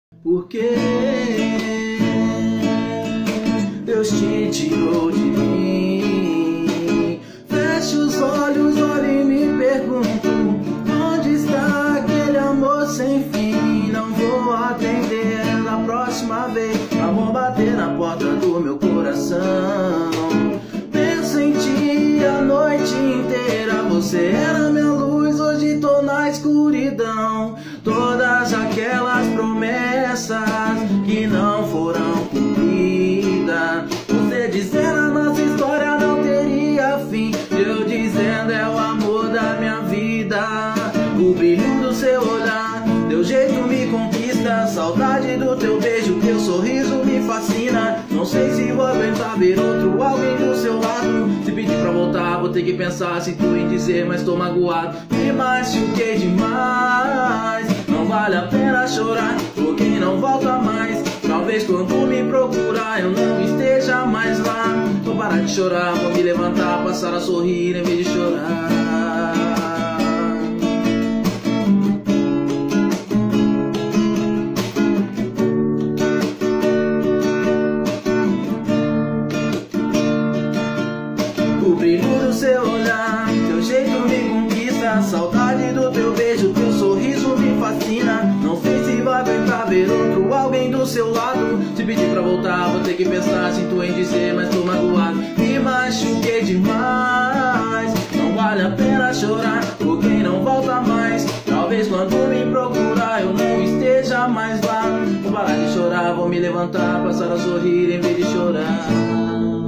Porque Deus te tirou de mim. Fecho os olhos, olho e me pergunto: onde está aquele amor sem fim? Não vou atender da próxima vez, mas vou bater na porta do meu coração. Penso em ti a noite inteira, você era minha luz, hoje tô na escuridão. Todas aquelas promessas que não foram cumpridas, você dizendo a nossa história não teria fim, eu dizendo é o amor da minha vida. O brilho do seu olhar, teu jeito me conquista, saudade do teu beijo, teu sorriso me fascina. Não sei se vou aguentar ver outro alguém do seu lado. Se pedir pra voltar, vou ter que pensar, sinto em dizer, mas tô magoado. Me machuquei demais, não vale a pena chorar por quem não volta mais. Talvez quando me procurar eu não esteja mais lá. Vou parar de chorar, vou me levantar, passar a sorrir em vez de chorar. O brilho do seu olhar, teu jeito me conquista, saudade do teu beijo, teu sorriso me fascina. Não sei se vai aguentar ver outro alguém do seu lado. Se pedir pra voltar, vou ter que pensar, sinto em dizer, mas tô magoado. Me machuquei demais, não vale a pena chorar por quem não volta mais. Talvez quando me procurar eu não esteja mais lá. Vou parar de chorar, vou me levantar, passar a sorrir em vez de chorar.